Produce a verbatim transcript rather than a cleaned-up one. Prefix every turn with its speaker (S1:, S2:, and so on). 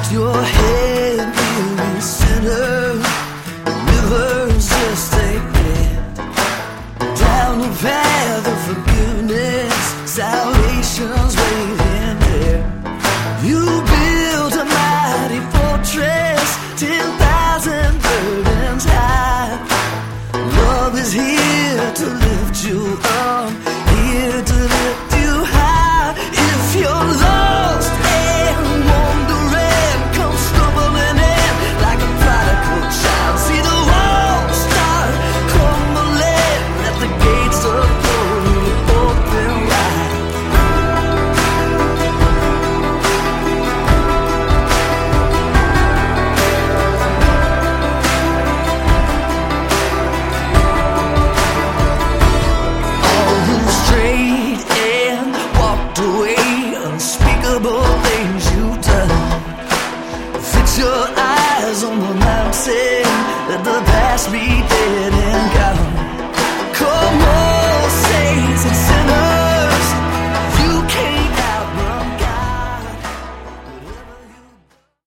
S1: your head really centered, rivers just ain't dead. Down the path of forgiveness, salvation's waiting there. You build a mighty fortress, ten thousand burdens high. Love is here to lift you up, here to lift you high. If you're lost and wandering, come stumbling in like a prodigal child. See the walls start crumbling, let the gates of glory open wide. All who strayed and walked away, unspeakable things you've done. Fix your eyes on the mountain, let the past be